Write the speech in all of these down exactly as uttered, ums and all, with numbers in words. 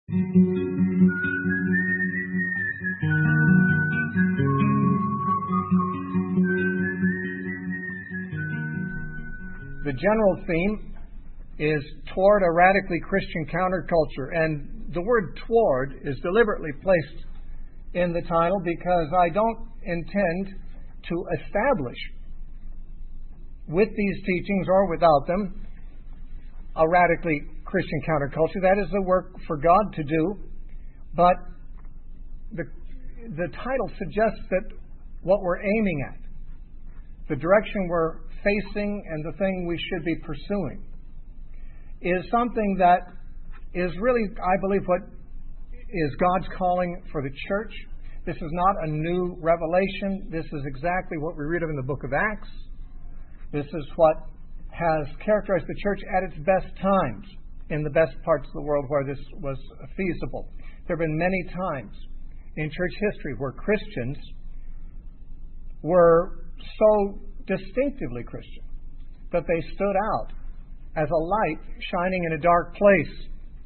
The general theme is toward a radically Christian counterculture, and the word toward is deliberately placed in the title because I don't intend to establish, with these teachings or without them, a radically Christian counterculture. That is the work for God to do, but the, the title suggests that what we're aiming at, the direction we're facing and the thing we should be pursuing, is something that is really, I believe, what is God's calling for the church. This is not a new revelation. This is exactly what we read of in the book of Acts. This is what has characterized the church at its best times in the best parts of the world where this was feasible. There have been many times in church history where Christians were so distinctively Christian that they stood out as a light shining in a dark place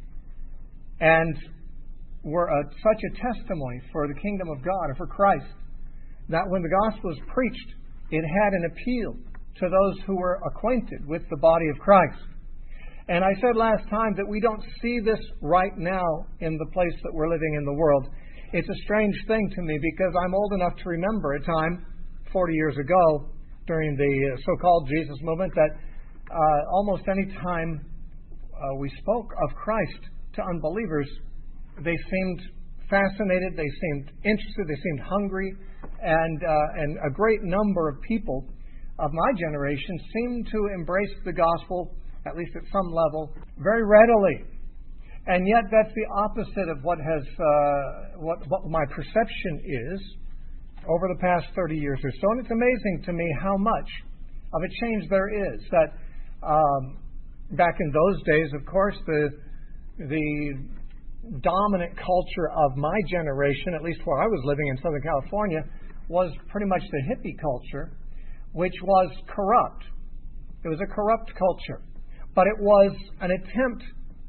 and were a, such a testimony for the kingdom of God and for Christ that when the gospel was preached, it had an appeal to those who were acquainted with the body of Christ. And I said last time that we don't see this right now in the place that we're living in the world. It's a strange thing to me because I'm old enough to remember a time forty years ago during the so-called Jesus movement that uh, almost any time uh, we spoke of Christ to unbelievers, they seemed fascinated, they seemed interested, they seemed hungry, and uh, and a great number of people of my generation seemed to embrace the gospel, at least at some level, very readily. And yet that's the opposite of what has uh, what, what my perception is over the past thirty years or so. And it's amazing to me how much of a change there is. That um, back in those days, of course, the the dominant culture of my generation, at least where I was living in Southern California, was pretty much the hippie culture, which was corrupt. It was a corrupt culture. But it was an attempt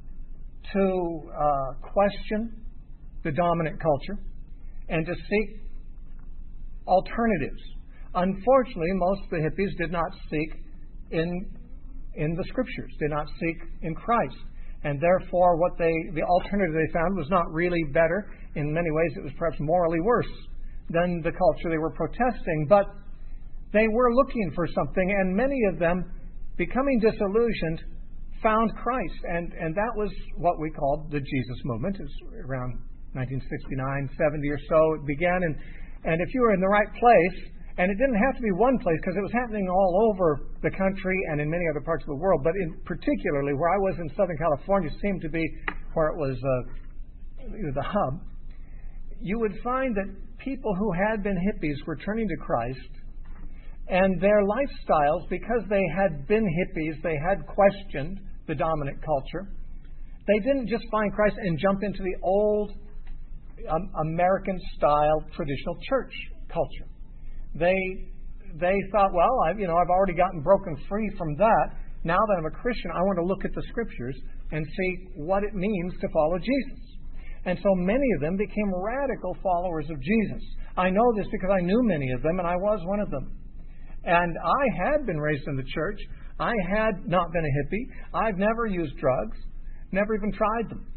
to uh, question the dominant culture and to seek alternatives. Unfortunately, most of the hippies did not seek in in the Scriptures, did not seek in Christ. And therefore, what they the alternative they found was not really better. In many ways, it was perhaps morally worse than the culture they were protesting. But they were looking for something, and many of them, becoming disillusioned, found Christ. And, and that was what we called the Jesus movement. It was around nineteen sixty-nine, seventy or so it began. And, and if you were in the right place, and it didn't have to be one place because it was happening all over the country and in many other parts of the world, but in particularly where I was in Southern California seemed to be where it was uh, the hub, you would find that people who had been hippies were turning to Christ, and their lifestyles, because they had been hippies, they had questioned the dominant culture. They didn't just find Christ and jump into the old um, American-style traditional church culture. They they thought, well, I've, you know, I've already gotten broken free from that. Now that I'm a Christian, I want to look at the Scriptures and see what it means to follow Jesus. And so many of them became radical followers of Jesus. I know this because I knew many of them, and I was one of them. And I had been raised in the church. I had not been a hippie. I've never used drugs, never even tried them.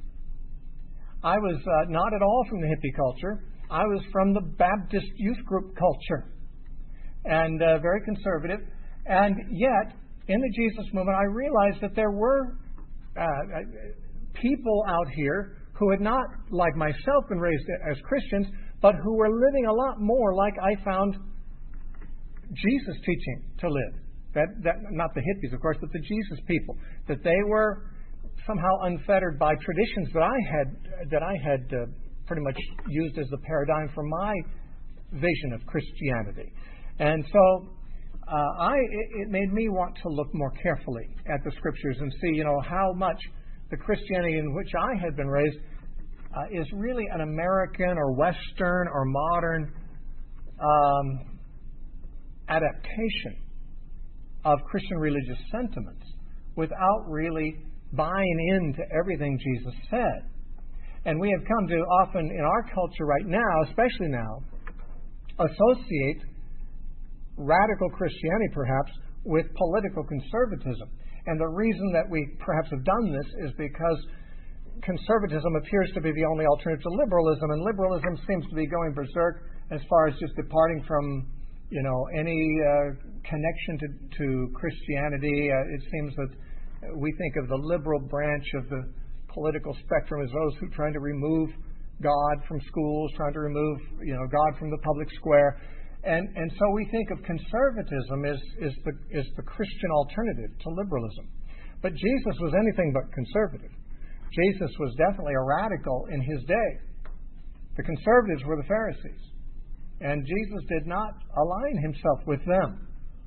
I was uh, not at all from the hippie culture. I was from the Baptist youth group culture, and uh, very conservative. And yet, in the Jesus movement, I realized that there were uh, people out here who had not, like myself, been raised as Christians, but who were living a lot more like I found Jesus teaching to live. That, that not the hippies, of course, but the Jesus people. That they were somehow unfettered by traditions that I had that I had uh, pretty much used as the paradigm for my vision of Christianity. And so uh, I it, it made me want to look more carefully at the Scriptures and see, you know, how much the Christianity in which I had been raised uh, is really an American or Western or modern um, adaptation of Christian religious sentiments without really buying into everything Jesus said. And we have come to often in our culture right now, especially now, associate radical Christianity perhaps with political conservatism. And the reason that we perhaps have done this is because conservatism appears to be the only alternative to liberalism, and liberalism seems to be going berserk as far as just departing from, you know, any uh, connection to, to Christianity. Uh, it seems that we think of the liberal branch of the political spectrum as those who are trying to remove God from schools, trying to remove, you know, God from the public square. And and so we think of conservatism as is the is the Christian alternative to liberalism. But Jesus was anything but conservative. Jesus was definitely a radical in his day. The conservatives were the Pharisees. And Jesus did not align himself with them.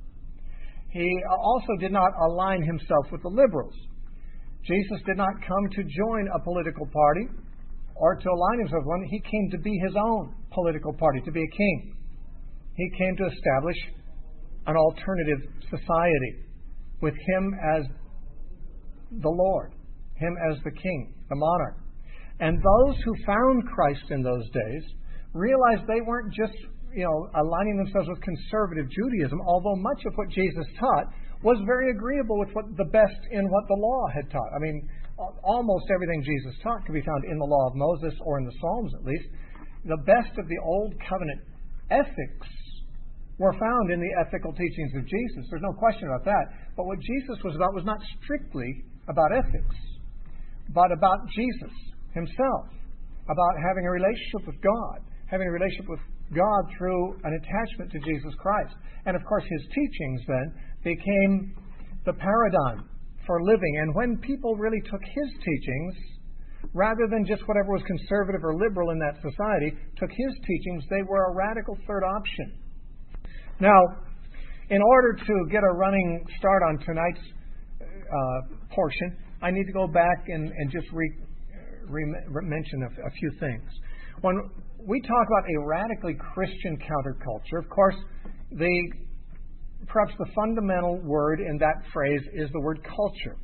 He also did not align himself with the liberals. Jesus did not come to join a political party or to align himself with one. He came to be his own political party, to be a king. He came to establish an alternative society with him as the Lord, him as the king, the monarch. And those who found Christ in those days realized they weren't just, you know, aligning themselves with conservative Judaism, although much of what Jesus taught was very agreeable with what the best in what the law had taught. I mean, almost everything Jesus taught could be found in the law of Moses or in the Psalms at least. The best of the Old Covenant ethics were found in the ethical teachings of Jesus. There's no question about that. But what Jesus was about was not strictly about ethics, but about Jesus himself, about having a relationship with God, having a relationship with God through an attachment to Jesus Christ. And of course, his teachings then became the paradigm for living. And when people really took his teachings, rather than just whatever was conservative or liberal in that society, took his teachings, they were a radical third option. Now, in order to get a running start on tonight's uh, portion, I need to go back and, and just re, re, re mention a, a few things. When we talk about a radically Christian counterculture, of course, the perhaps the fundamental word in that phrase is the word culture.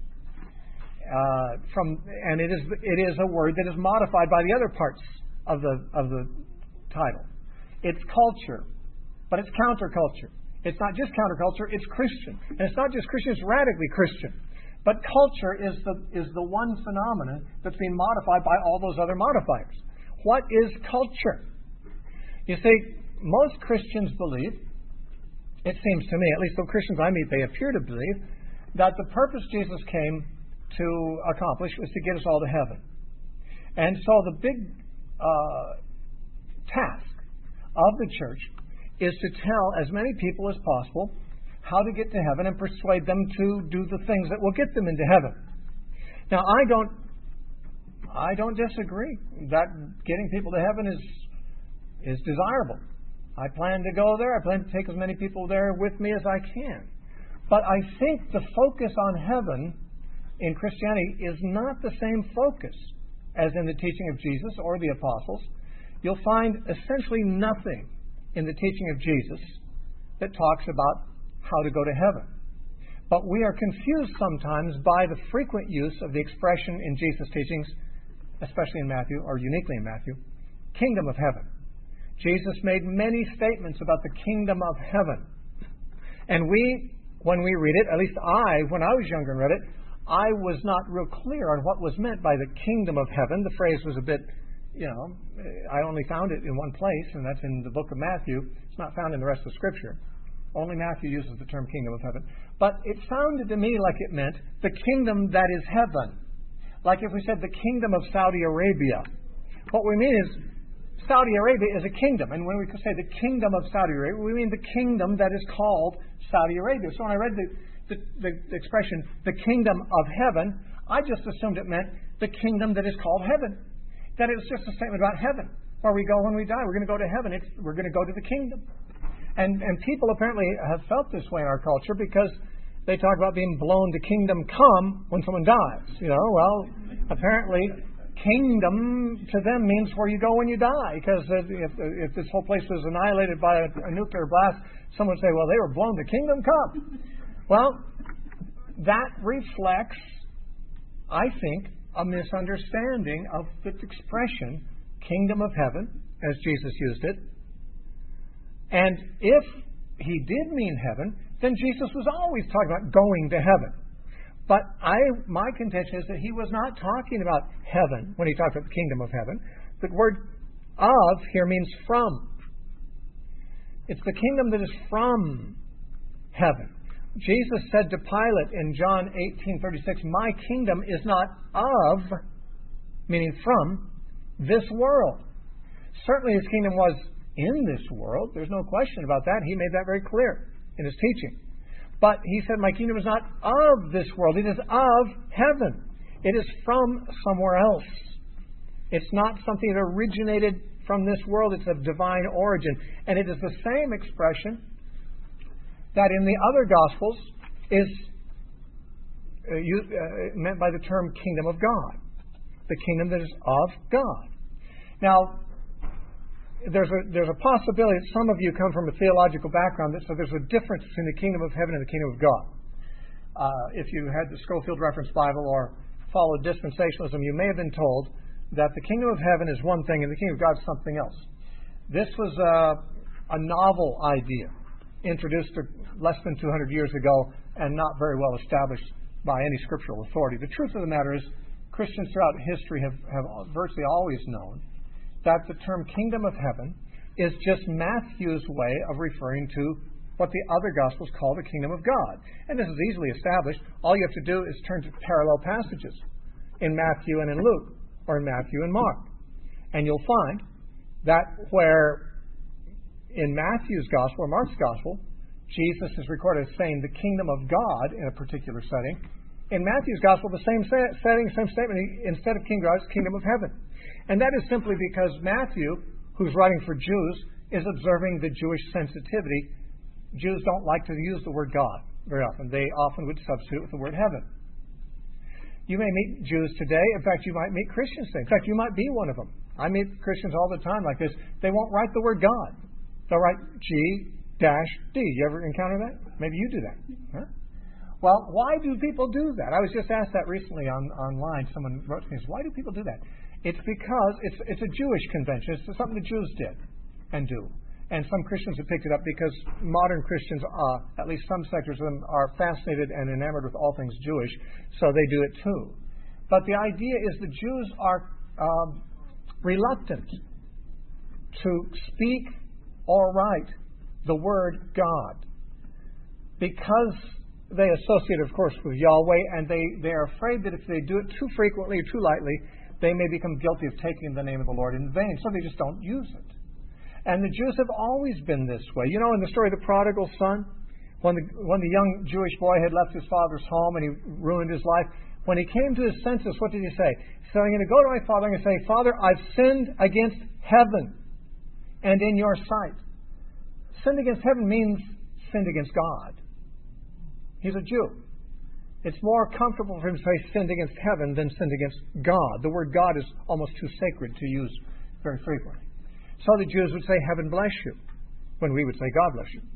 Uh, from and it is it is a word that is modified by the other parts of the of the title. It's culture, but it's counterculture. It's not just counterculture; it's Christian, and it's not just Christian; it's radically Christian. But culture is the is the one phenomenon that's being modified by all those other modifiers. What is culture? You see, most Christians believe, it seems to me, at least the Christians I meet, they appear to believe, that the purpose Jesus came to accomplish was to get us all to heaven. And so the big uh, task of the church is to tell as many people as possible how to get to heaven and persuade them to do the things that will get them into heaven. Now, I don't I don't disagree that getting people to heaven is is desirable. I plan to go there. I plan to take as many people there with me as I can. But I think the focus on heaven in Christianity is not the same focus as in the teaching of Jesus or the apostles. You'll find essentially nothing in the teaching of Jesus that talks about how to go to heaven. But we are confused sometimes by the frequent use of the expression in Jesus' teachings, especially in Matthew, or uniquely in Matthew, kingdom of heaven. Jesus made many statements about the kingdom of heaven. And we, when we read it, at least I, when I was younger and read it, I was not real clear on what was meant by the kingdom of heaven. The phrase was a bit, you know, I only found it in one place, and that's in the book of Matthew. It's not found in the rest of Scripture. Only Matthew uses the term kingdom of heaven. But it sounded to me like it meant the kingdom that is heaven. Like if we said the kingdom of Saudi Arabia. What we mean is Saudi Arabia is a kingdom. And when we say the kingdom of Saudi Arabia, we mean the kingdom that is called Saudi Arabia. So when I read the, the, the, the expression, the kingdom of heaven, I just assumed it meant the kingdom that is called heaven. That it was just a statement about heaven. Where we go when we die. We're going to go to heaven. It's, we're going to go to the kingdom. And, and people apparently have felt this way in our culture because they talk about being blown to kingdom come when someone dies. You know, well, apparently kingdom to them means where you go when you die. Because if, if this whole place was annihilated by a, a nuclear blast, someone would say, well, they were blown to kingdom come. Well, that reflects, I think, a misunderstanding of this expression, kingdom of heaven, as Jesus used it. And if he did mean heaven, then Jesus was always talking about going to heaven. But I, my contention is that he was not talking about heaven when he talked about the kingdom of heaven. The word of here means from. It's the kingdom that is from heaven. Jesus said to Pilate in John eighteen thirty-six, "My kingdom is not of," meaning from, "this world." Certainly his kingdom was in this world. There's no question about that. He made that very clear in his teaching. But he said, "My kingdom is not of this world. It is of heaven. It is from somewhere else. It's not something that originated from this world. It's of divine origin." And it is the same expression that in the other Gospels is uh, you, uh, meant by the term kingdom of God. The kingdom that is of God. Now, there's a, there's a possibility that some of you come from a theological background that so there's a difference between the kingdom of heaven and the kingdom of God. Uh, if you had the Scofield Reference Bible or followed dispensationalism, you may have been told that the kingdom of heaven is one thing and the kingdom of God is something else. This was a, a novel idea introduced less than two hundred years ago and not very well established by any scriptural authority. The truth of the matter is Christians throughout history have, have virtually always known that the term kingdom of heaven is just Matthew's way of referring to what the other Gospels call the kingdom of God. And this is easily established. All you have to do is turn to parallel passages in Matthew and in Luke, or in Matthew and Mark. And you'll find that where in Matthew's Gospel or Mark's Gospel, Jesus is recorded as saying the kingdom of God in a particular setting. In Matthew's Gospel, the same setting, same statement, instead of kingdom of God, it's kingdom of heaven. And that is simply because Matthew, who's writing for Jews, is observing the Jewish sensitivity. Jews don't like to use the word God very often. They often would substitute it with the word heaven. You may meet Jews today. In fact, you might meet Christians today. In fact, you might be one of them. I meet Christians all the time like this. They won't write the word God. They'll write G dash D. You ever encounter that? Maybe you do that. Huh? Well, why do people do that? I was just asked that recently on online. Someone wrote to me, why do people do that? It's because it's it's a Jewish convention. It's something the Jews did and do. And some Christians have picked it up because modern Christians, uh, at least some sectors of them, are fascinated and enamored with all things Jewish, so they do it too. But the idea is the Jews are um, reluctant to speak or write the word God because they associate, of course, with Yahweh, and they, they are afraid that if they do it too frequently or too lightly, they may become guilty of taking the name of the Lord in vain, so they just don't use it. And the Jews have always been this way. You know, in the story of the prodigal son, when the, when the young Jewish boy had left his father's home and he ruined his life, when he came to his senses, what did he say? He said, I'm going to go to my father and say, Father, I've sinned against heaven and in your sight. Sinned against heaven means sinned against God. He's a Jew. It's more comfortable for him to say sinned against heaven than sinned against God. The word God is almost too sacred to use very frequently. So the Jews would say, heaven bless you, when we would say, God bless you.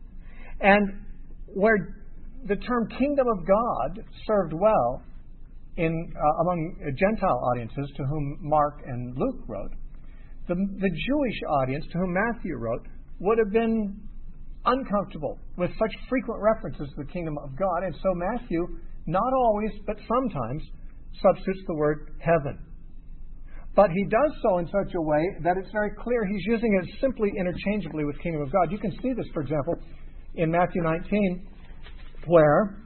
And where the term kingdom of God served well in uh, among Gentile audiences to whom Mark and Luke wrote, the, the Jewish audience to whom Matthew wrote would have been uncomfortable with such frequent references to the kingdom of God. And so Matthew, not always, but sometimes, substitutes the word heaven. But he does so in such a way that it's very clear he's using it simply interchangeably with kingdom of God. You can see this, for example, in Matthew nineteen, where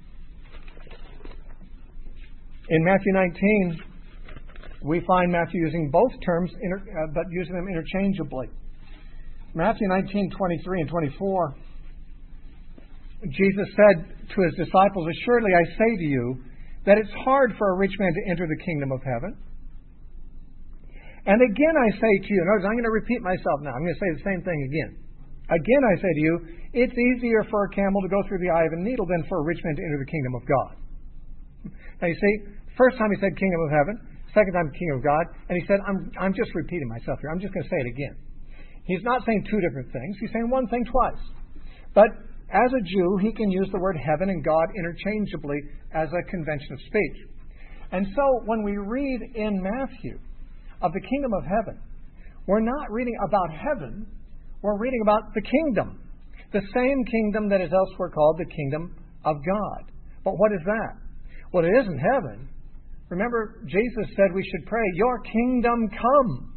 in Matthew nineteen, we find Matthew using both terms, inter, uh, but using them interchangeably. Matthew nineteen, twenty-three and twenty-four, Jesus said to his disciples, assuredly I say to you that it's hard for a rich man to enter the kingdom of heaven. And again I say to you, notice I'm going to repeat myself now. I'm going to say the same thing again. Again I say to you, it's easier for a camel to go through the eye of a needle than for a rich man to enter the kingdom of God. Now you see, first time he said kingdom of heaven, second time kingdom of God, and he said, I'm, I'm just repeating myself here. I'm just going to say it again. He's not saying two different things. He's saying one thing twice. But as a Jew, he can use the word heaven and God interchangeably as a convention of speech. And so when we read in Matthew of the kingdom of heaven, we're not reading about heaven, we're reading about the kingdom. The same kingdom that is elsewhere called the kingdom of God. But what is that? Well, it isn't heaven. Remember, Jesus said we should pray, your kingdom come.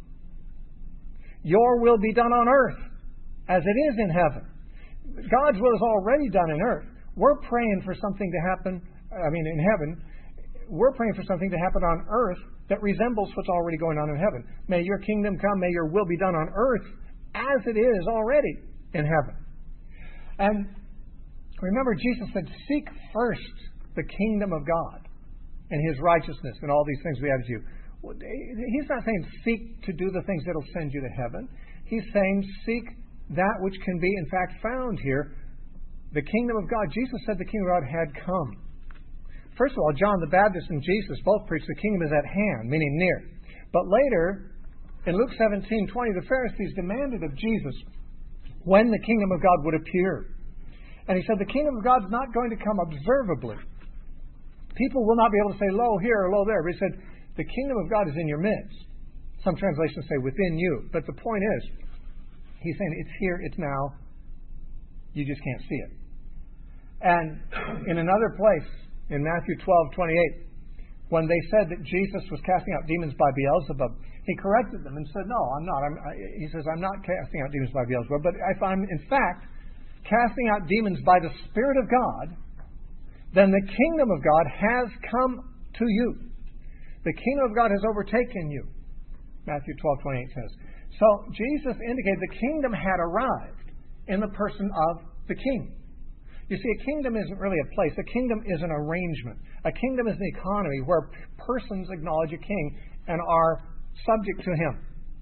Your will be done on earth as it is in heaven. God's will is already done in earth. We're praying for something to happen, I mean, in heaven. We're praying for something to happen on earth that resembles what's already going on in heaven. May your kingdom come, may your will be done on earth as it is already in heaven. And remember, Jesus said, seek first the kingdom of God and His righteousness, and all these things we add to you. He's not saying seek to do the things that will send you to heaven. He's saying seek that which can be, in fact, found here, the kingdom of God. Jesus said the kingdom of God had come. First of all, John the Baptist and Jesus both preached the kingdom is at hand, meaning near. But later, in Luke seventeen twenty, the Pharisees demanded of Jesus when the kingdom of God would appear. And He said the kingdom of God is not going to come observably. People will not be able to say, lo here or lo there. But He said, the kingdom of God is in your midst. Some translations say within you. But the point is, He's saying it's here, it's now. You just can't see it. And in another place, in Matthew twelve twenty-eight, when they said that Jesus was casting out demons by Beelzebub, He corrected them and said, no, I'm not. I'm, I, he says, I'm not casting out demons by Beelzebub, but if I'm, in fact, casting out demons by the Spirit of God, then the kingdom of God has come to you. The kingdom of God has overtaken you, Matthew twelve twenty-eight says. So Jesus indicated the kingdom had arrived in the person of the king. You see, a kingdom isn't really a place. A kingdom is an arrangement. A kingdom is an economy where persons acknowledge a king and are subject to him.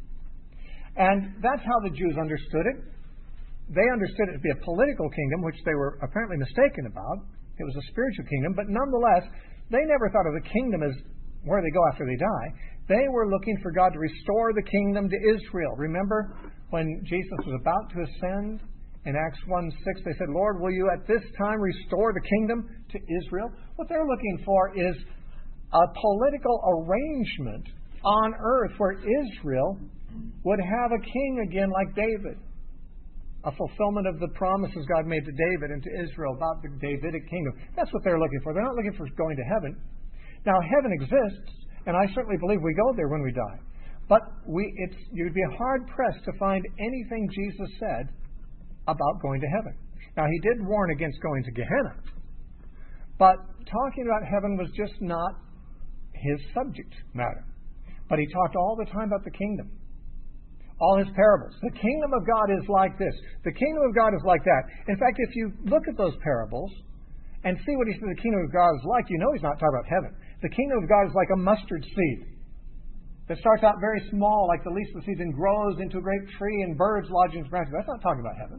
And that's how the Jews understood it. They understood it to be a political kingdom, which they were apparently mistaken about. It was a spiritual kingdom, but nonetheless, they never thought of the kingdom as where they go after they die. They were looking for God to restore the kingdom to Israel. Remember when Jesus was about to ascend in Acts one six, they said, Lord, will you at this time restore the kingdom to Israel? What they're looking for is a political arrangement on earth where Israel would have a king again like David. A fulfillment of the promises God made to David and to Israel about the Davidic kingdom. That's what they're looking for. They're not looking for going to heaven. Now, heaven exists, and I certainly believe we go there when we die. But we, it's, you'd be hard-pressed to find anything Jesus said about going to heaven. Now, He did warn against going to Gehenna. But talking about heaven was just not His subject matter. But He talked all the time about the kingdom. All His parables. The kingdom of God is like this. The kingdom of God is like that. In fact, if you look at those parables and see what He said the kingdom of God is like, you know He's not talking about heaven. The kingdom of God is like a mustard seed that starts out very small, like the least of the seeds, and grows into a great tree and birds lodge in its branches. That's not talking about heaven.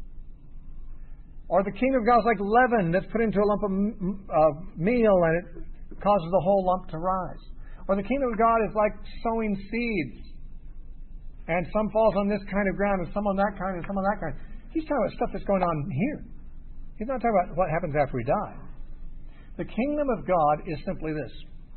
Or the kingdom of God is like leaven that's put into a lump of uh, meal and it causes the whole lump to rise. Or the kingdom of God is like sowing seeds. And some falls on this kind of ground, and some on that kind, and some on that kind. He's talking about stuff that's going on here. He's not talking about what happens after we die. The kingdom of God is simply this.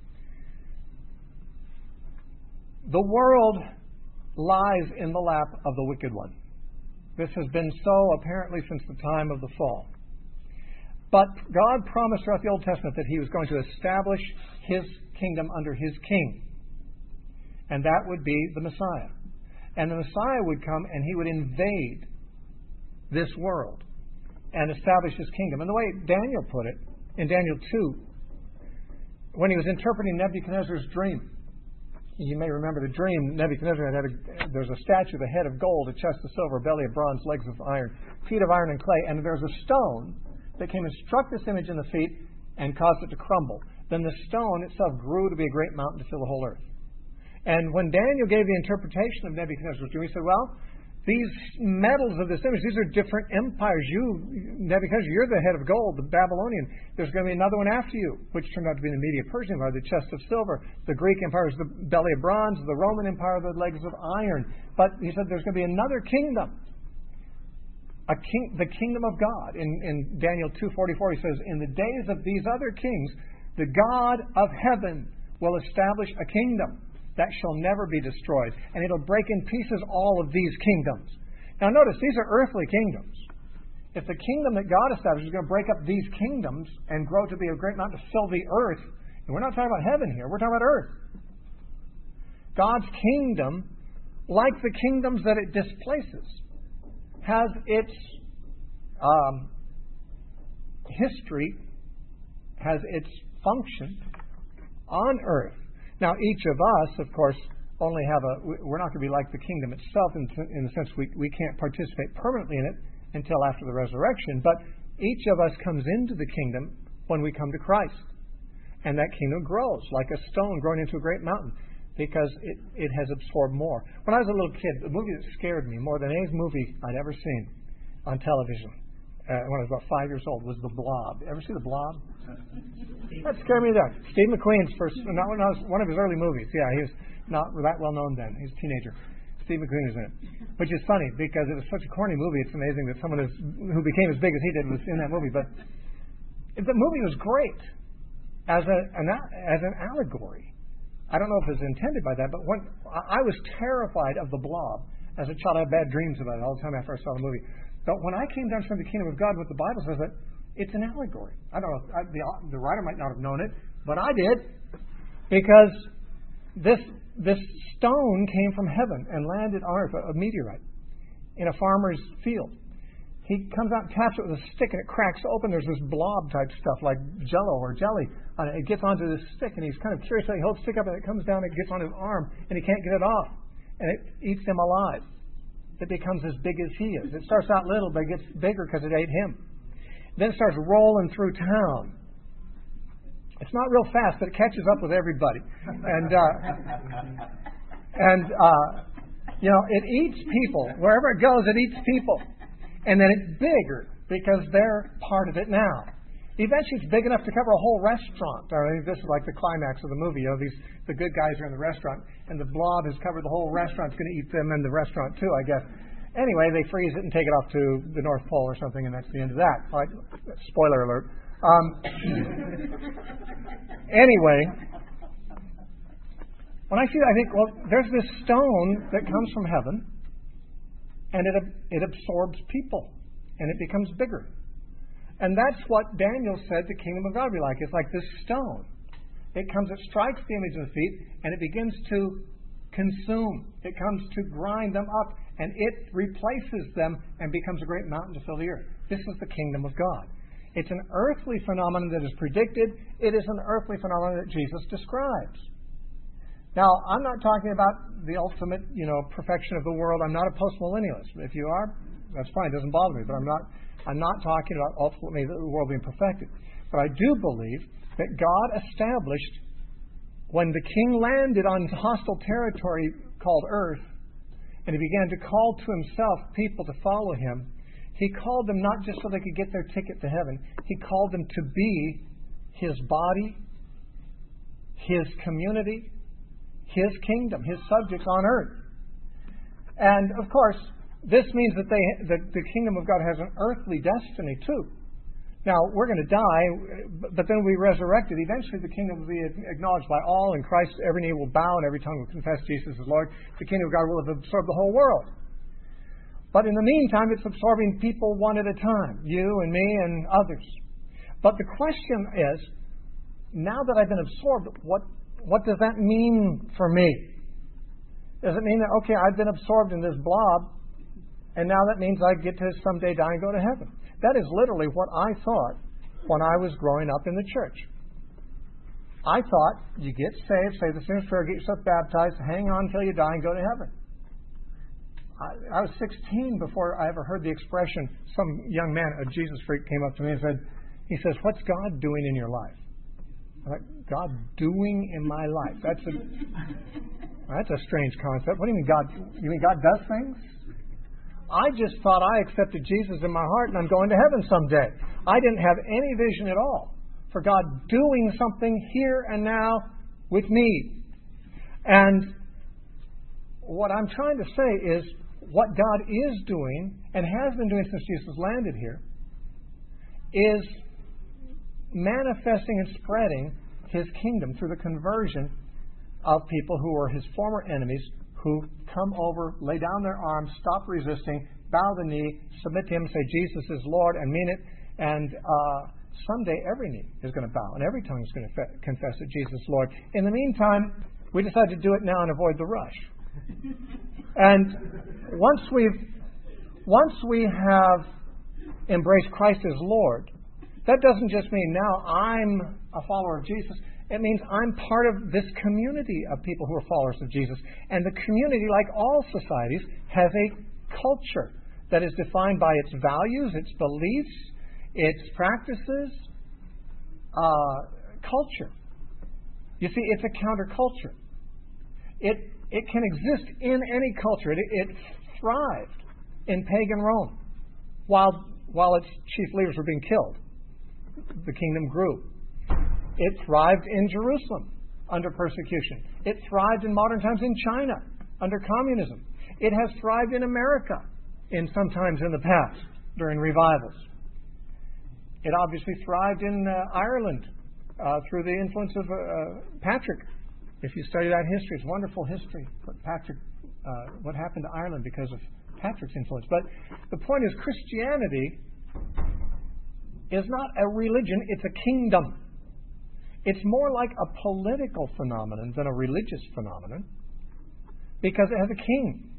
The world lies in the lap of the wicked one. This has been so apparently since the time of the fall. But God promised throughout the Old Testament that He was going to establish His kingdom under His king. And that would be the Messiah. And the Messiah would come and He would invade this world and establish His kingdom. And the way Daniel put it, in Daniel two, when he was interpreting Nebuchadnezzar's dream, you may remember the dream. Nebuchadnezzar had a, there was a statue, the head of gold, a chest of silver, belly of bronze, legs of iron, feet of iron and clay. And there was a stone that came and struck this image in the feet and caused it to crumble. Then the stone itself grew to be a great mountain to fill the whole earth. And when Daniel gave the interpretation of Nebuchadnezzar's dream, he said, well, these metals of this image, these are different empires. You, Nebuchadnezzar, you're the head of gold, the Babylonian. There's going to be another one after you, which turned out to be the Medo-Persian Empire, the chest of silver. The Greek Empire is the belly of bronze. The Roman Empire, the legs of iron. But he said there's going to be another kingdom, a king, the kingdom of God. In, in Daniel two forty-four, he says, in the days of these other kings, the God of heaven will establish a kingdom that shall never be destroyed, and it'll break in pieces all of these kingdoms. Now notice, these are earthly kingdoms. If the kingdom that God establishes is going to break up these kingdoms and grow to be a great mountain to fill the earth, and we're not talking about heaven here, we're talking about earth. God's kingdom, like the kingdoms that it displaces, has its um, history, has its function on earth. Now, each of us, of course, only have a, we're not going to be like the kingdom itself in, in the sense we, we can't participate permanently in it until after the resurrection, but each of us comes into the kingdom when we come to Christ. And that kingdom grows like a stone growing into a great mountain because it, it has absorbed more. When I was a little kid, the movie that scared me more than any movie I'd ever seen on television, uh, when I was about five years old, was The Blob. Ever see The Blob? That scared me to death. Steve McQueen's first, not when I was, one of his early movies. Yeah, he was not that well known then. He was a teenager. Steve McQueen was in it, which is funny because it was such a corny movie. It's amazing that someone is, who became as big as he did was in that movie. But the movie was great as a an, as an allegory. I don't know if it was intended by that, but when I was terrified of The Blob as a child, I had bad dreams about it all the time after I saw the movie. But when I came down from the kingdom of God, what the Bible says that it's an allegory. I don't know. I, the, the writer might not have known it, but I did, because this this stone came from heaven and landed on earth, a, a meteorite, in a farmer's field. He comes out and taps it with a stick, and it cracks open. There's this blob-type stuff like Jell-O or jelly on it. It gets onto this stick, and he's kind of curious. So he holds the stick up, and it comes down, and it gets on his arm, and he can't get it off. And it eats him alive. It becomes as big as he is. It starts out little, but it gets bigger because it ate him. Then it starts rolling through town. It's not real fast, but it catches up with everybody. And, uh, and uh, you know, it eats people. Wherever it goes, it eats people. And then it's bigger because they're part of it now. Eventually, it's big enough to cover a whole restaurant. I mean, this is like the climax of the movie. You know, these the good guys are in the restaurant, and the blob has covered the whole restaurant. It's going to eat them in the restaurant too, I guess. Anyway, they freeze it and take it off to the North Pole or something, and that's the end of that. All right, spoiler alert. Um, anyway, when I see that, I think, well, there's this stone that comes from heaven, and it it absorbs people, and it becomes bigger. And that's what Daniel said the kingdom of God would be like. It's like this stone. It comes, it strikes the image of the feet, and it begins to consume. It comes to grind them up, and it replaces them and becomes a great mountain to fill the earth. This is the kingdom of God. It's an earthly phenomenon that is predicted. It is an earthly phenomenon that Jesus describes. Now, I'm not talking about the ultimate, you know, perfection of the world. I'm not a postmillennialist. If you are, that's fine. It doesn't bother me. But I'm not. I'm not talking about ultimately the world being perfected. But I do believe that God established, when the king landed on hostile territory called earth, and he began to call to himself people to follow him, he called them not just so they could get their ticket to heaven. He called them to be his body, his community, his kingdom, his subjects on earth. And, of course, this means that they that the kingdom of God has an earthly destiny, too. Now, we're going to die, but then we'll be resurrected. Eventually, the kingdom will be acknowledged by all, and Christ, every knee will bow, and every tongue will confess Jesus as Lord. The kingdom of God will have absorbed the whole world. But in the meantime, it's absorbing people one at a time, you and me and others. But the question is, now that I've been absorbed, what what does that mean for me? Does it mean that, okay, I've been absorbed in this blob, and now that means I get to someday die and go to heaven? That is literally what I thought when I was growing up in the church. I thought you get saved, say the sinner's prayer, get yourself baptized, hang on until you die and go to heaven. I, I was sixteen before I ever heard the expression. Some young man, a Jesus freak, came up to me and said, he says, "What's God doing in your life?" I'm like, God doing in my life? That's a that's a strange concept. What do you mean God? You mean God does things? I just thought I accepted Jesus in my heart and I'm going to heaven someday. I didn't have any vision at all for God doing something here and now with me. And what I'm trying to say is what God is doing and has been doing since Jesus landed here is manifesting and spreading His kingdom through the conversion of people who were His former enemies, who come over, lay down their arms, stop resisting, bow the knee, submit to Him, say Jesus is Lord, and mean it. And uh, someday every knee is going to bow and every tongue is going to fe- confess that Jesus is Lord. In the meantime, we decide to do it now and avoid the rush. And once we've once we have embraced Christ as Lord, that doesn't just mean now I'm a follower of Jesus. It means I'm part of this community of people who are followers of Jesus. And the community, like all societies, has a culture that is defined by its values, its beliefs, its practices, uh, culture. You see, it's a counterculture. It it can exist in any culture. It, it thrived in pagan Rome while while its chief leaders were being killed. The kingdom grew. It thrived in Jerusalem under persecution. It thrived in modern times in China under communism. It has thrived in America in sometimes in the past during revivals. It obviously thrived in uh, Ireland uh, through the influence of uh, Patrick. If you study that history, it's wonderful history. What Patrick, uh, what happened to Ireland because of Patrick's influence. But the point is, Christianity is not a religion; it's a kingdom. It's more like a political phenomenon than a religious phenomenon because it has a king.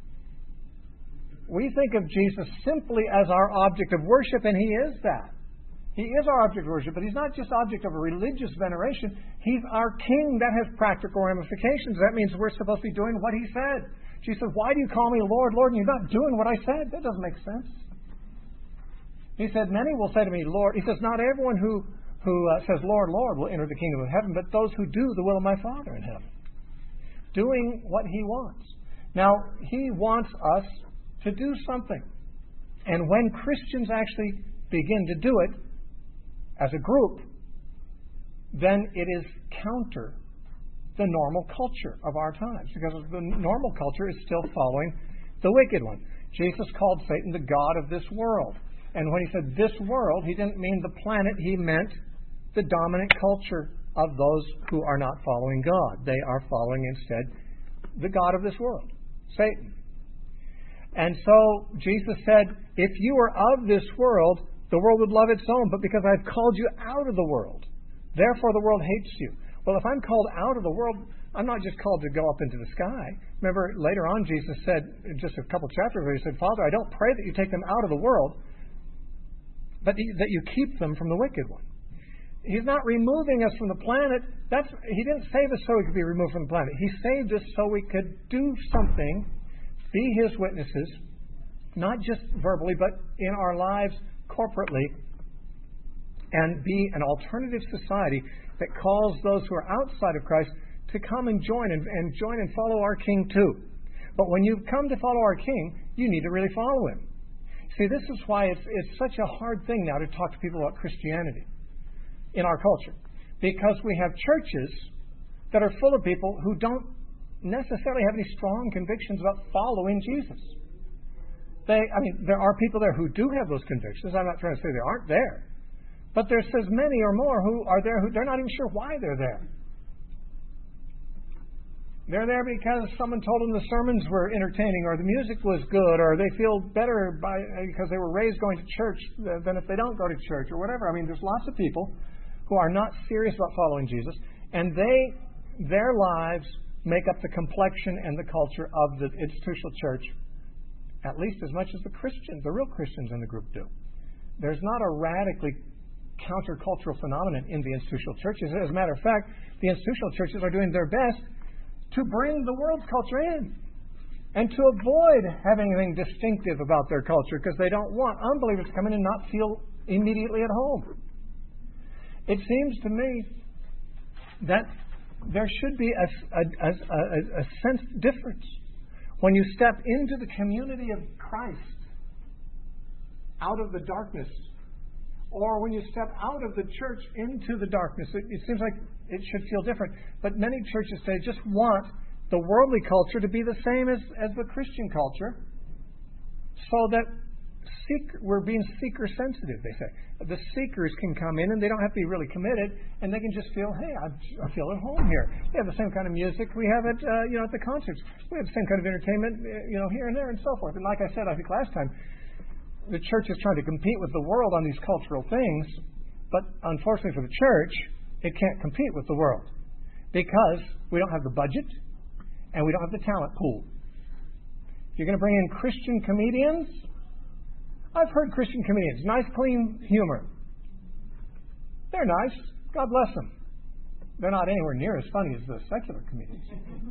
We think of Jesus simply as our object of worship, and He is that. He is our object of worship, but He's not just object of a religious veneration. He's our king. That has practical ramifications. That means we're supposed to be doing what He said. Jesus said, why do you call me Lord, Lord, and you're not doing what I said? That doesn't make sense. He said, many will say to me, Lord. He says, not everyone who who uh, says, Lord, Lord, will enter the kingdom of heaven, but those who do the will of my Father in heaven. Doing what He wants. Now, He wants us to do something. And when Christians actually begin to do it as a group, then it is counter the normal culture of our times, because the normal culture is still following the wicked one. Jesus called Satan the god of this world. And when He said this world, He didn't mean the planet. He meant the dominant culture of those who are not following God. They are following instead the god of this world, Satan. And so Jesus said, if you were of this world, the world would love its own. But because I've called you out of the world, therefore the world hates you. Well, if I'm called out of the world, I'm not just called to go up into the sky. Remember, later on Jesus said, just a couple chapters ago, He said, Father, I don't pray that you take them out of the world, but that you keep them from the wicked one. He's not removing us from the planet. That's He didn't save us so we could be removed from the planet. He saved us so we could do something, be His witnesses, not just verbally, but in our lives corporately, and be an alternative society that calls those who are outside of Christ to come and join and, and join and follow our King too. But when you come to follow our King, you need to really follow Him. See, this is why it's, it's such a hard thing now to talk to people about Christianity in our culture. Because we have churches that are full of people who don't necessarily have any strong convictions about following Jesus. They, I mean, there are people there who do have those convictions. I'm not trying to say they aren't there. But there's as many or more who are there who they're not even sure why they're there. They're there because someone told them the sermons were entertaining, or the music was good, or they feel better by because they were raised going to church than if they don't go to church, or whatever. I mean, there's lots of people who are not serious about following Jesus, and they, their lives make up the complexion and the culture of the institutional church, at least as much as the Christians, the real Christians in the group do. There's not a radically countercultural phenomenon in the institutional churches. As a matter of fact, the institutional churches are doing their best to bring the world's culture in and to avoid having anything distinctive about their culture, because they don't want unbelievers to come in and not feel immediately at home. It seems to me that there should be a, a, a, a sense difference when you step into the community of Christ out of the darkness, or when you step out of the church into the darkness. It, it seems like it should feel different. But many churches today just want the worldly culture to be the same as, as the Christian culture, so that seek, we're being seeker sensitive, they say. The seekers can come in and they don't have to be really committed, and they can just feel, hey, I, I feel at home here. We have the same kind of music we have at, uh, you know, at the concerts. We have the same kind of entertainment, you know, here and there and so forth. And like I said, I think last time, the church is trying to compete with the world on these cultural things, but unfortunately for the church, it can't compete with the world because we don't have the budget and we don't have the talent pool. If you're going to bring in Christian comedians, I've heard Christian comedians, nice, clean humor. They're nice. God bless them. They're not anywhere near as funny as the secular comedians.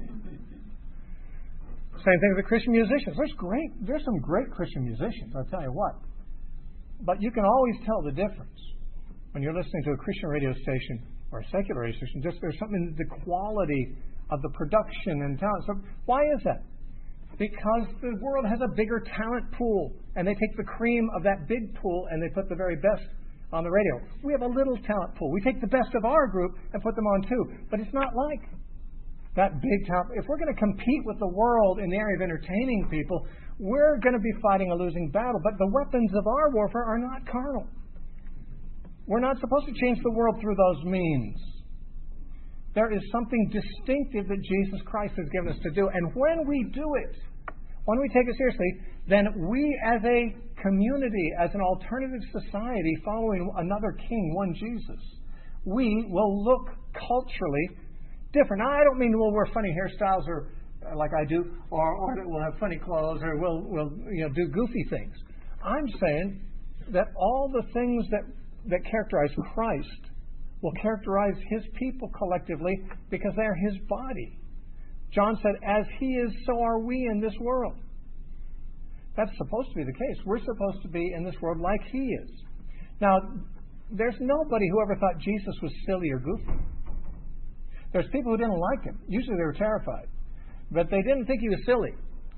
Same thing with the Christian musicians. There's great, there's some great Christian musicians, I'll tell you what. But you can always tell the difference when you're listening to a Christian radio station or a secular radio station. Just there's something in the quality of the production and talent. So why is that? Because the world has a bigger talent pool, and they take the cream of that big pool and they put the very best on the radio. We have a little talent pool. We take the best of our group and put them on too. But it's not like that big talent. If we're going to compete with the world in the area of entertaining people, we're going to be fighting a losing battle. But the weapons of our warfare are not carnal. We're not supposed to change the world through those means. There is something distinctive that Jesus Christ has given us to do. And when we do it, when we take it seriously, then we as a community, as an alternative society following another king, one Jesus, we will look culturally different. Now, I don't mean we'll wear funny hairstyles or uh, like I do, or, or that we'll have funny clothes, or we'll, we'll you know, do goofy things. I'm saying that all the things that, that characterize Christ will characterize His people collectively because they are His body. John said, as He is, so are we in this world. That's supposed to be the case. We're supposed to be in this world like He is. Now, there's nobody who ever thought Jesus was silly or goofy. There's people who didn't like Him. Usually they were terrified. But they didn't think He was silly.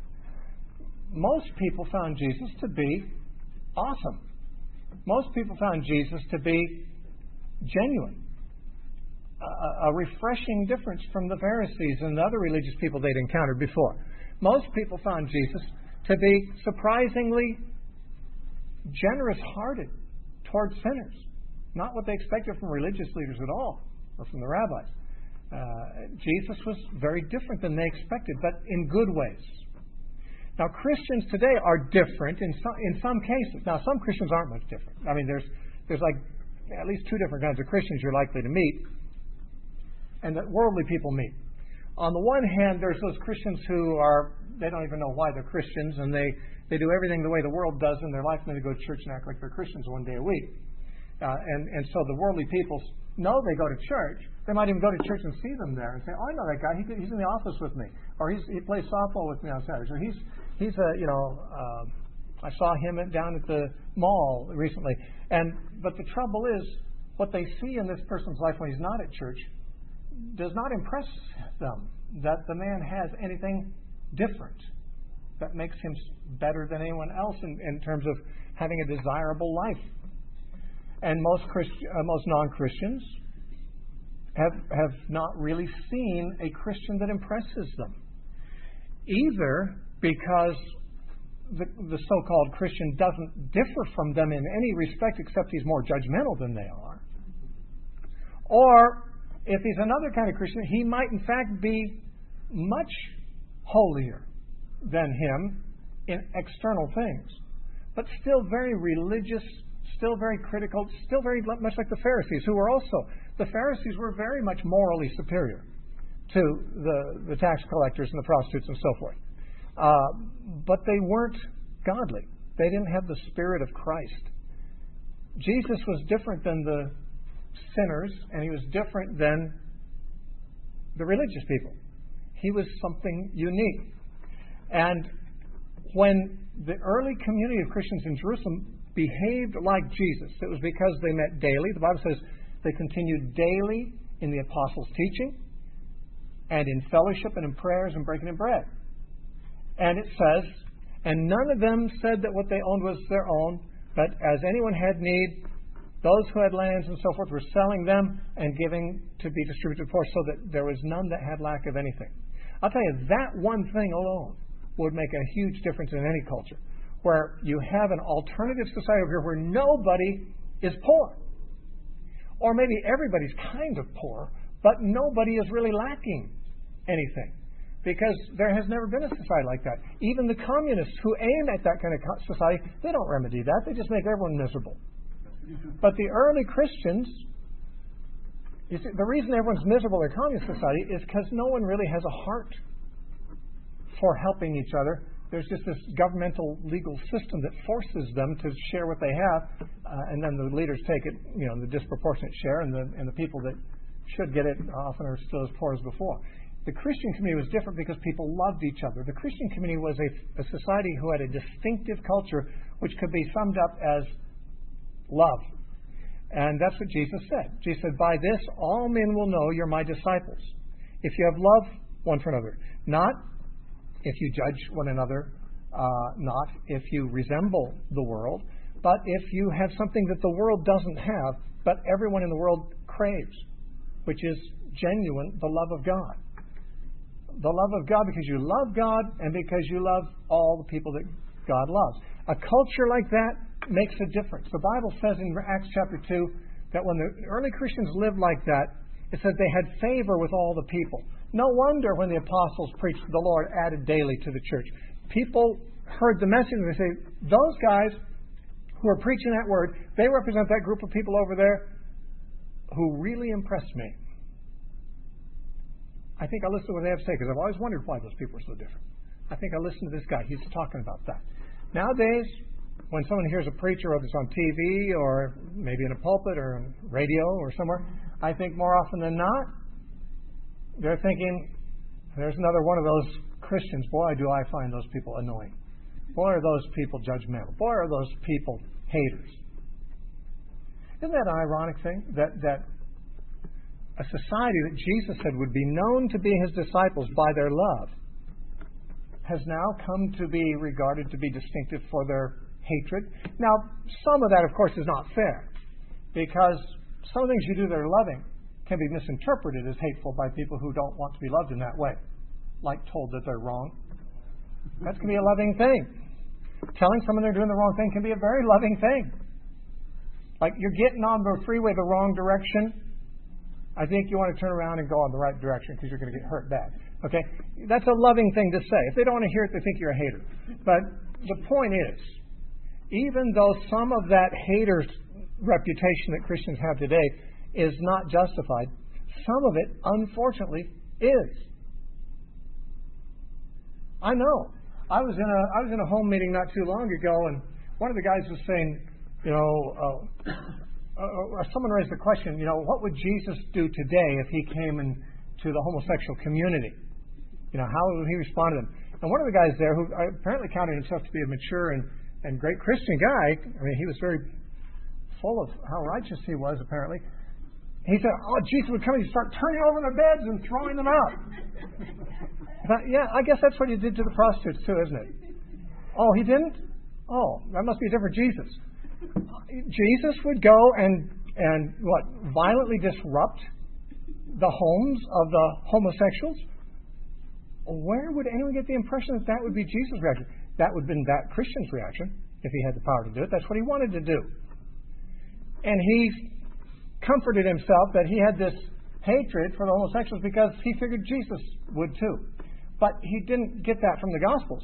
Most people found Jesus to be awesome. Most people found Jesus to be genuine. A, a refreshing difference from the Pharisees and the other religious people they'd encountered before. Most people found Jesus to be surprisingly generous-hearted towards sinners. Not what they expected from religious leaders at all, or from the rabbis. Uh, Jesus was very different than they expected, but in good ways. Now, Christians today are different in some, in some cases. Now, some Christians aren't much different. I mean, there's there's like at least two different kinds of Christians you're likely to meet, and that worldly people meet. On the one hand, there's those Christians who are, they don't even know why they're Christians, and they, they do everything the way the world does in their life, and they go to church and act like they're Christians one day a week. Uh, and, and so the worldly people know they go to church. They might even go to church and see them there and say, oh, I know that guy. He, he's in the office with me. Or he's, he plays softball with me on Saturdays. Or he's, he's a, you know, uh, I saw him down at the mall recently. And but the trouble is, what they see in this person's life when he's not at church does not impress them that the man has anything different that makes him better than anyone else in, in terms of having a desirable life. And most Christ, uh, most non-Christians have have not really seen a Christian that impresses them, either because the, the so-called Christian doesn't differ from them in any respect except he's more judgmental than they are, or if he's another kind of Christian, he might in fact be much holier than him in external things, but still very religious, still very critical, still very much like the Pharisees, who were also, the Pharisees were very much morally superior to the, the tax collectors and the prostitutes and so forth. Uh, but they weren't godly. They didn't have the Spirit of Christ. Jesus was different than the sinners, and He was different than the religious people. He was something unique. And when the early community of Christians in Jerusalem behaved like Jesus, it was because they met daily. The Bible says they continued daily in the apostles' teaching and in fellowship and in prayers and breaking of bread. And it says, and none of them said that what they owned was their own, but as anyone had need, those who had lands and so forth were selling them and giving to be distributed to the poor, so that there was none that had lack of anything. I'll tell you, that one thing alone would make a huge difference in any culture. where you have an alternative society over here where nobody is poor. Or maybe everybody's kind of poor, but nobody is really lacking anything. Because there has never been a society like that. Even the communists who aim at that kind of society, they don't remedy that. They just make everyone miserable. But the early Christians, you see, the reason everyone's miserable in communist society is because no one really has a heart for helping each other. There's just this governmental legal system that forces them to share what they have, uh, and then the leaders take it, you know, the disproportionate share, and the and the people that should get it often are still as poor as before. The Christian community was different because people loved each other. The Christian community was a, a society who had a distinctive culture which could be summed up as love. And that's what Jesus said. Jesus said, by this all men will know you're my disciples, if you have love one for another. Not if you judge one another, uh, not if you resemble the world, but if you have something that the world doesn't have, but everyone in the world craves, which is genuine, the love of God. The love of God because you love God and because you love all the people that God loves. A culture like that makes a difference. The Bible says in Acts chapter two that when the early Christians lived like that, it said they had favor with all the people. No wonder when the apostles preached, the Lord added daily to the church. People heard the message and they say, those guys who are preaching that word, they represent that group of people over there who really impressed me. I think I listen to what they have to say because I've always wondered why those people are so different. I think I listen to this guy. He's talking about that. Nowadays, when someone hears a preacher, whether it's on T V or maybe in a pulpit or on radio or somewhere, I think more often than not, they're thinking, there's another one of those Christians. Boy, do I find those people annoying. Boy, are those people judgmental. Boy, are those people haters. Isn't that an ironic thing? That, that a society that Jesus said would be known to be his disciples by their love has now come to be regarded to be distinctive for their hatred. Now, some of that, of course, is not fair, because some things you do that are loving can be misinterpreted as hateful by people who don't want to be loved in that way, like told that they're wrong. That can be a loving thing. Telling someone they're doing the wrong thing can be a very loving thing. Like you're getting on the freeway the wrong direction. I think you want to turn around and go in the right direction because you're going to get hurt bad. Okay? That's a loving thing to say. If they don't want to hear it, they think you're a hater. But the point is, even though some of that hater's reputation that Christians have today is not justified, some of it, unfortunately, is. I know. I was in a I was in a home meeting not too long ago, and one of the guys was saying, you know, uh, uh, someone raised the question, you know, what would Jesus do today if he came into the homosexual community? You know, how would he respond to them? And one of the guys there, who apparently counted himself to be a mature and, and great Christian guy, I mean, he was very full of how righteous he was, apparently. He said, oh, Jesus would come and he'd start turning over their beds and throwing them out. But, yeah, I guess that's what he did to the prostitutes, too, isn't it? Oh, he didn't? Oh, that must be a different Jesus. Jesus would go and, and what, violently disrupt the homes of the homosexuals? Where would anyone get the impression that that would be Jesus' reaction? That would have been that Christian's reaction if he had the power to do it. That's what he wanted to do. And he comforted himself that he had this hatred for the homosexuals because he figured Jesus would too. But he didn't get that from the Gospels.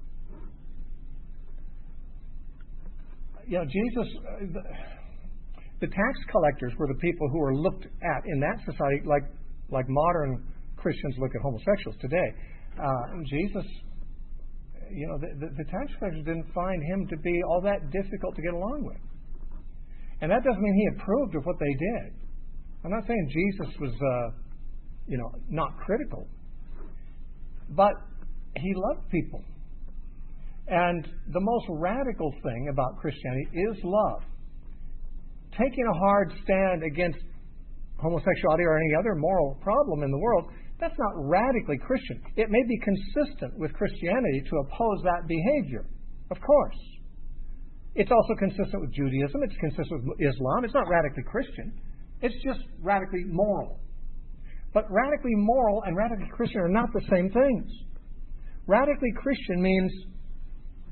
You know, Jesus, uh, the, the tax collectors were the people who were looked at in that society like like modern Christians look at homosexuals today. Uh, Jesus, you know, the, the, the tax collectors didn't find him to be all that difficult to get along with. And that doesn't mean he approved of what they did. I'm not saying Jesus was, uh, you know, not critical. But he loved people. And the most radical thing about Christianity is love. Taking a hard stand against homosexuality or any other moral problem in the world, that's not radically Christian. It may be consistent with Christianity to oppose that behavior, of course. It's also consistent with Judaism. It's consistent with Islam. It's not radically Christian. It's just radically moral. But radically moral and radically Christian are not the same things. Radically Christian means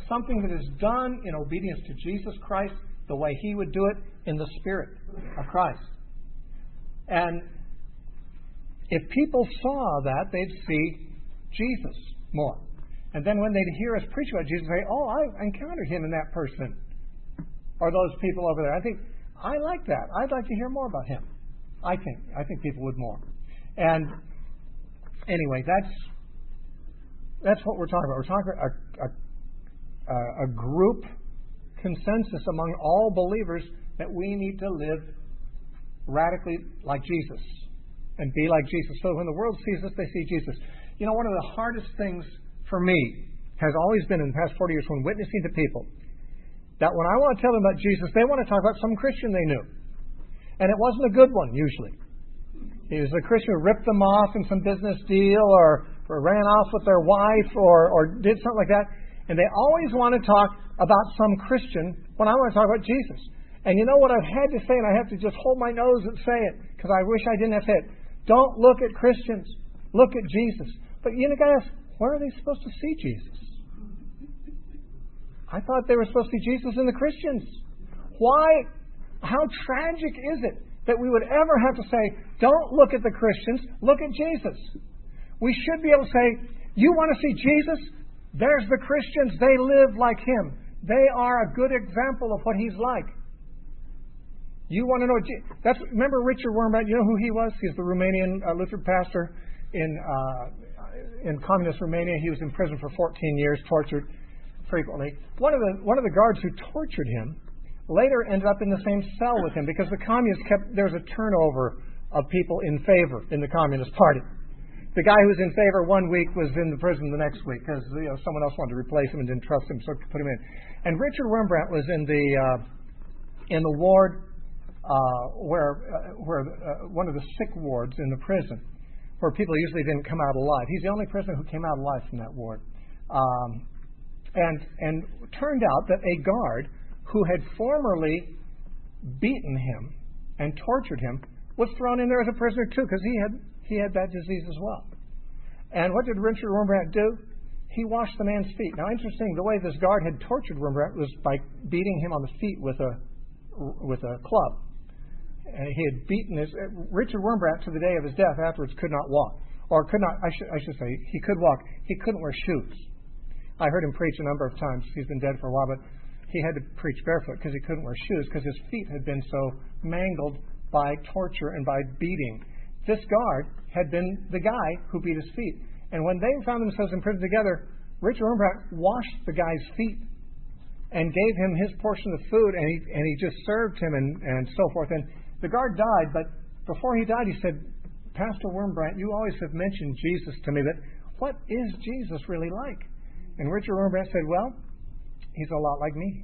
something that is done in obedience to Jesus Christ the way He would do it in the Spirit of Christ. And if people saw that, they'd see Jesus more. And then when they'd hear us preach about Jesus, they'd say, oh, I encountered Him in that person. Or those people over there. I think, I like that. I'd like to hear more about Him. I think. I think people would more. And anyway, that's that's what we're talking about. We're talking about a, a, a group consensus among all believers that we need to live radically like Jesus and be like Jesus. So when the world sees us, they see Jesus. You know, one of the hardest things for me has always been in the past forty years when witnessing to people that when I want to tell them about Jesus, they want to talk about some Christian they knew. And it wasn't a good one, usually. He was a Christian who ripped them off in some business deal or, or ran off with their wife or, or did something like that. And they always want to talk about some Christian when I want to talk about Jesus. And you know what I've had to say, and I have to just hold my nose and say it, because I wish I didn't have to say it. Don't look at Christians. Look at Jesus. But you know, guys, where are they supposed to see Jesus? I thought they were supposed to see Jesus in the Christians. Why? How tragic is it that we would ever have to say, don't look at the Christians, look at Jesus. We should be able to say, you want to see Jesus? There's the Christians. They live like Him. They are a good example of what He's like. You want to know? That's remember Richard Wurmbrand. You know who he was? He's the Romanian uh, Lutheran pastor in uh, in communist Romania. He was in prison for fourteen years, tortured frequently. One of the one of the guards who tortured him later ended up in the same cell with him because the communists kept. There was a turnover of people in favor in the Communist Party. The guy who was in favor one week was in the prison the next week because you know someone else wanted to replace him and didn't trust him, so put him in. And Richard Wurmbrand was in the uh, in the ward. Uh, where uh, where uh, one of the sick wards in the prison, where people usually didn't come out alive. He's the only prisoner who came out alive from that ward. Um, and and turned out that a guard who had formerly beaten him and tortured him was thrown in there as a prisoner too, because he had he had that disease as well. And what did Richard Wurmbrand do? He washed the man's feet. Now, interesting, the way this guard had tortured Wurmbrand was by beating him on the feet with a with a club. And he had beaten his Richard Wurmbrand to the day of his death afterwards could not walk, or could not. I should I should say he could walk. He couldn't wear shoes. I heard him preach a number of times. He's been dead for a while, but he had to preach barefoot because he couldn't wear shoes because his feet had been so mangled by torture and by beating. This guard had been the guy who beat his feet, and when they found themselves in prison together, Richard Wurmbrand washed the guy's feet and gave him his portion of food, and he and he just served him and and so forth. And the guard died, but before he died, he said, Pastor Wurmbrand, you always have mentioned Jesus to me, but what is Jesus really like? And Richard Wurmbrand said, well, He's a lot like me.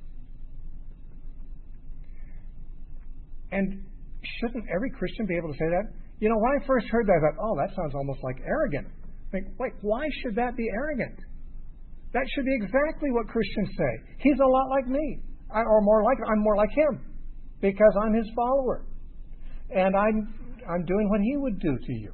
And shouldn't every Christian be able to say that? You know, when I first heard that, I thought, oh, that sounds almost like arrogant. I think, wait, why should that be arrogant? That should be exactly what Christians say. He's a lot like me, I, or more like I'm more like Him, because I'm His follower, and I'm I'm doing what He would do to you.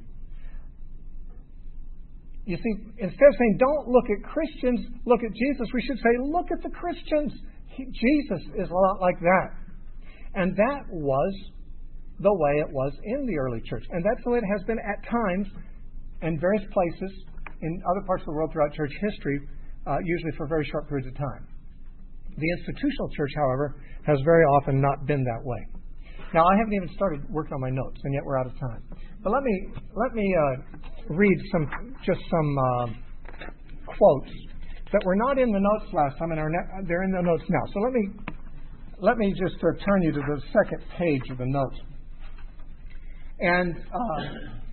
You see, instead of saying don't look at Christians, look at Jesus, we should say look at the Christians. He, Jesus is a lot like that, and that was the way it was in the early church, and that's the way it has been at times in various places in other parts of the world throughout church history. Uh, usually for very short periods of time. The institutional church, however, has very often not been that way. Now, I haven't even started working on my notes, and yet we're out of time. But let me let me uh, read some just some uh, quotes that were not in the notes last time, and are ne- they're in the notes now. So let me let me just uh, turn you to the second page of the notes. And uh,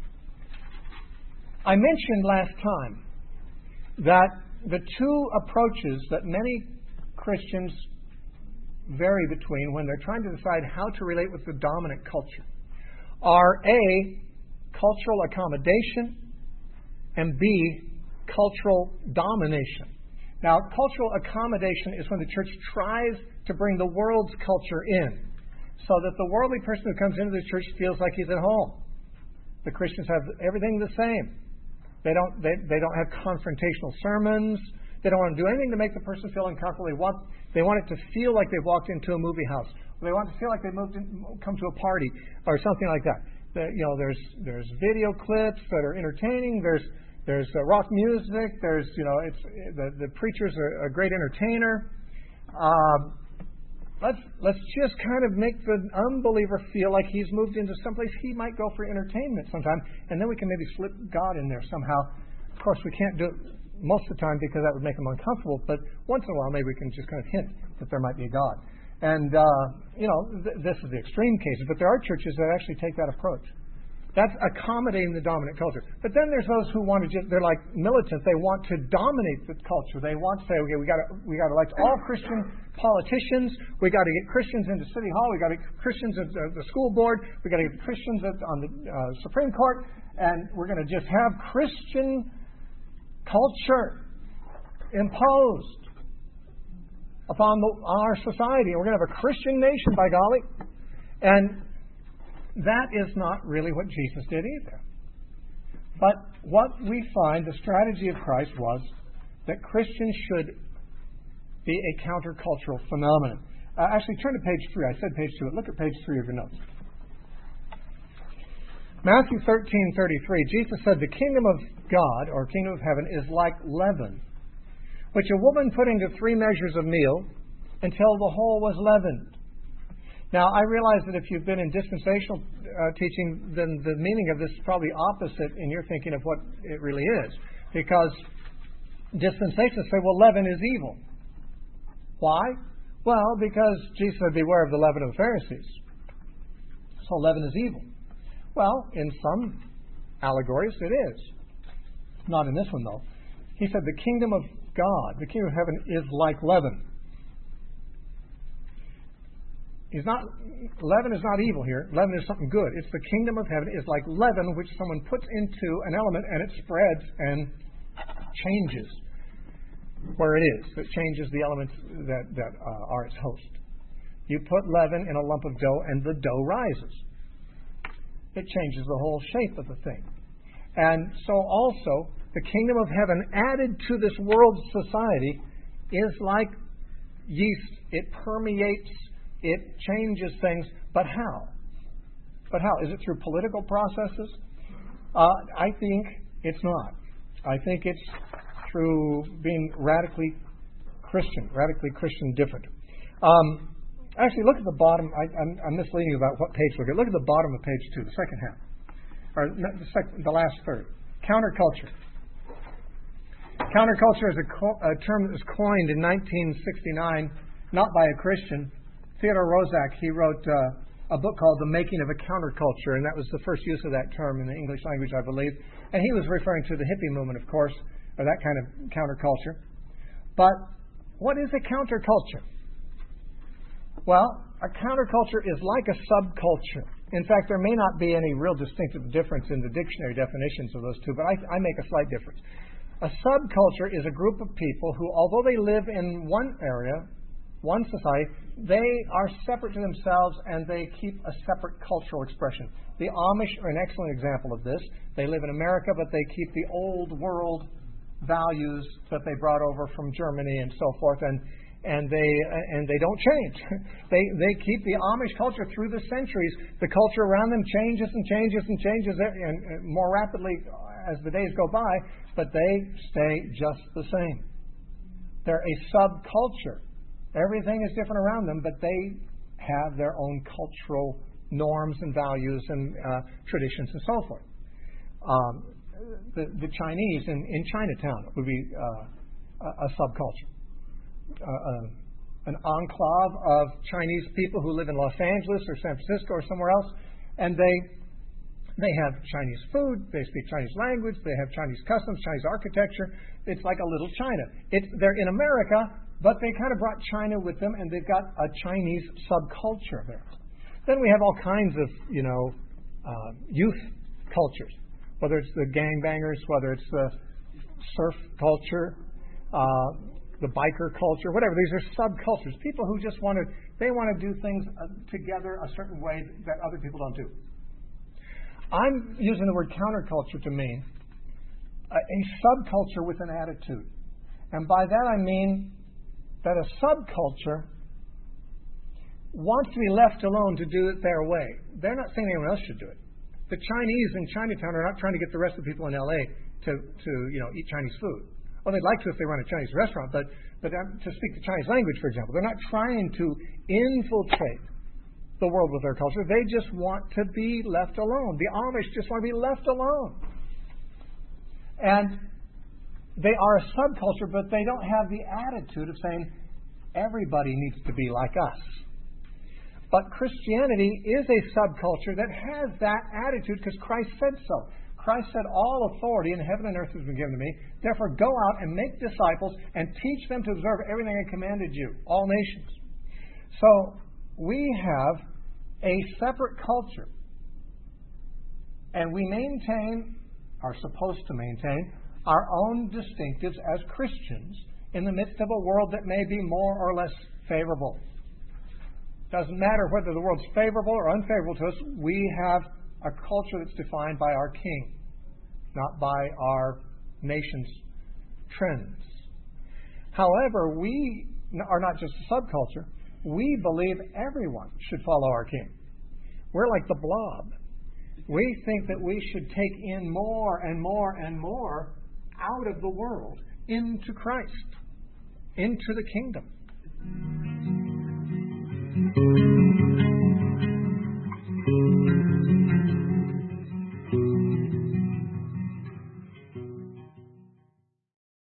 I mentioned last time that the two approaches that many Christians vary between when they're trying to decide how to relate with the dominant culture are A, cultural accommodation, and B, cultural domination. Now, cultural accommodation is when the church tries to bring the world's culture in so that the worldly person who comes into the church feels like he's at home. The Christians have everything the same. They don't they, they don't have confrontational sermons. They don't want to do anything to make the person feel uncomfortable. They want they want it to feel like they've walked into a movie house. They want to feel like they moved in, come to a party or something like that. The, you know, there's there's video clips that are entertaining. There's there's uh, rock music. There's you know, it's the the preacher's a, a great entertainer. Um, let's let's just kind of make the unbeliever feel like he's moved into someplace he might go for entertainment sometime, and then we can maybe slip God in there somehow. Of course, we can't do it most of the time because that would make them uncomfortable. But once in a while, maybe we can just kind of hint that there might be a God. And, uh, you know, th- this is the extreme cases, but there are churches that actually take that approach. That's accommodating the dominant culture. But then there's those who want to just, they're like militants. They want to dominate the culture. They want to say, okay, we got to we got to elect all Christian politicians. We got to get Christians into City Hall. We got to get Christians at the school board. We got to get Christians at, on the uh, Supreme Court. And we're going to just have Christian culture imposed upon the, our society. We're going to have a Christian nation, by golly. And that is not really what Jesus did either. But what we find, the strategy of Christ was that Christians should be a countercultural phenomenon. Uh, actually, turn to page three. I said page two. Look at page three of your notes. Matthew thirteen thirty-three, Jesus said, the kingdom of God, or kingdom of heaven, is like leaven, which a woman put into three measures of meal until the whole was leavened. Now, I realize that if you've been in dispensational uh, teaching, then the meaning of this is probably opposite in your thinking of what it really is. Because dispensationalists say, well, leaven is evil. Why? Well, because Jesus said, beware of the leaven of the Pharisees. So leaven is evil. Well, in some allegories, it is. Not in this one, though. He said, the kingdom of God, the kingdom of heaven, is like leaven. He's not, leaven is not evil here. Leaven is something good. It's the kingdom of heaven is like leaven, which someone puts into an element and it spreads and changes where it is. It changes the elements that, that uh, are its host. You put leaven in a lump of dough and the dough rises. It changes the whole shape of the thing. And so also, the kingdom of heaven added to this world society is like yeast. It permeates. It changes things, but how? But how? Is it through political processes? Uh, I think it's not. I think it's through being radically Christian, radically Christian different. Um, actually, look at the bottom. I, I'm, I'm misleading you about what page we're at. Look at the bottom of page two, the second half, or the, second, the last third. Counterculture. Counterculture is a, co- a term that was coined in nineteen sixty-nine, not by a Christian. Theodore Roszak, he wrote uh, a book called The Making of a Counterculture, and that was the first use of that term in the English language, I believe. And he was referring to the hippie movement, of course, or that kind of counterculture. But what is a counterculture? Well, a counterculture is like a subculture. In fact, there may not be any real distinctive difference in the dictionary definitions of those two, but I, I make a slight difference. A subculture is a group of people who, although they live in one area, one society, they are separate to themselves and they keep a separate cultural expression. The Amish are an excellent example of this. They live in America, but they keep the old world values that they brought over from Germany and so forth, and and they and they don't change. they they keep the Amish culture through the centuries. The culture around them changes and changes and changes and more rapidly as the days go by, but they stay just the same. They're a subculture. Everything is different around them, but they have their own cultural norms and values and uh, traditions and so forth. Um, the, the Chinese in, in Chinatown would be uh, a, a subculture. Uh, uh, an enclave of Chinese people who live in Los Angeles or San Francisco or somewhere else, and they they have Chinese food, they speak Chinese language, they have Chinese customs, Chinese architecture. It's like a little China. It's, they're in America, but they kind of brought China with them, and they've got a Chinese subculture there. Then we have all kinds of, you know, uh, youth cultures, whether it's the gangbangers, whether it's the surf culture, uh, the biker culture, whatever. These are subcultures. People who just want to, they want to do things uh, together a certain way that other people don't do. I'm using the word counterculture to mean a, a subculture with an attitude. And by that I mean that a subculture wants to be left alone to do it their way. They're not saying anyone else should do it. The Chinese in Chinatown are not trying to get the rest of the people in L A to, to you know, eat Chinese food. Well, they'd like to if they run a Chinese restaurant, but, but um, to speak the Chinese language, for example, they're not trying to infiltrate the world with their culture. They just want to be left alone. The Amish just want to be left alone. And they are a subculture, but they don't have the attitude of saying everybody needs to be like us. But Christianity is a subculture that has that attitude because Christ said so. Christ said, all authority in heaven and earth has been given to me. Therefore, go out and make disciples and teach them to observe everything I commanded you, all nations. So we have a separate culture. And we maintain, are supposed to maintain, our own distinctives as Christians in the midst of a world that may be more or less favorable. Doesn't matter whether the world's favorable or unfavorable to us, we have a culture that's defined by our King, not by our nation's trends. However, we are not just a subculture. We believe everyone should follow our King. We're like the blob. We think that we should take in more and more and more out of the world into Christ, into the kingdom.